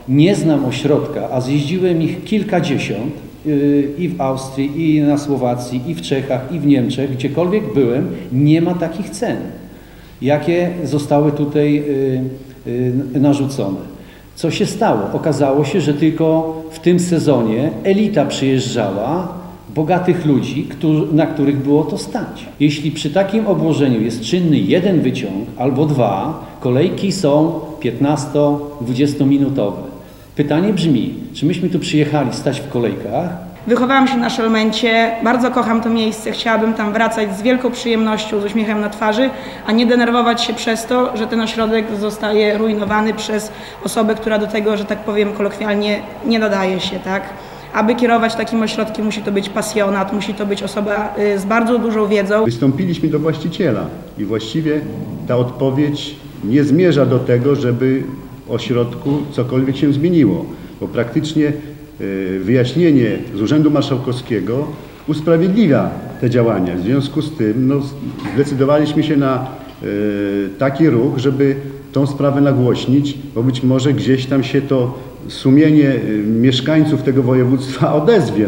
Nie znam ośrodka, a zjeździłem ich kilkadziesiąt i w Austrii, i na Słowacji, i w Czechach, i w Niemczech, gdziekolwiek byłem, nie ma takich cen, jakie zostały tutaj narzucone. Co się stało? Okazało się, że tylko w tym sezonie elita przyjeżdżała, bogatych ludzi, na których było to stać. Jeśli przy takim obłożeniu jest czynny jeden wyciąg albo dwa, kolejki są 15-20 minutowe. Pytanie brzmi, czy myśmy tu przyjechali stać w kolejkach? Wychowałam się na Szelmencie, bardzo kocham to miejsce, chciałabym tam wracać z wielką przyjemnością, z uśmiechem na twarzy, a nie denerwować się przez to, że ten ośrodek zostaje rujnowany przez osobę, która do tego, że tak powiem kolokwialnie, nie nadaje się, tak? Aby kierować takim ośrodkiem, musi to być pasjonat, musi to być osoba z bardzo dużą wiedzą. Wystąpiliśmy do właściciela i właściwie ta odpowiedź nie zmierza do tego, żeby w ośrodku cokolwiek się zmieniło, bo praktycznie wyjaśnienie z Urzędu Marszałkowskiego usprawiedliwia te działania. W związku z tym zdecydowaliśmy się na taki ruch, żeby tą sprawę nagłośnić, bo być może gdzieś tam się to sumienie mieszkańców tego województwa odezwie.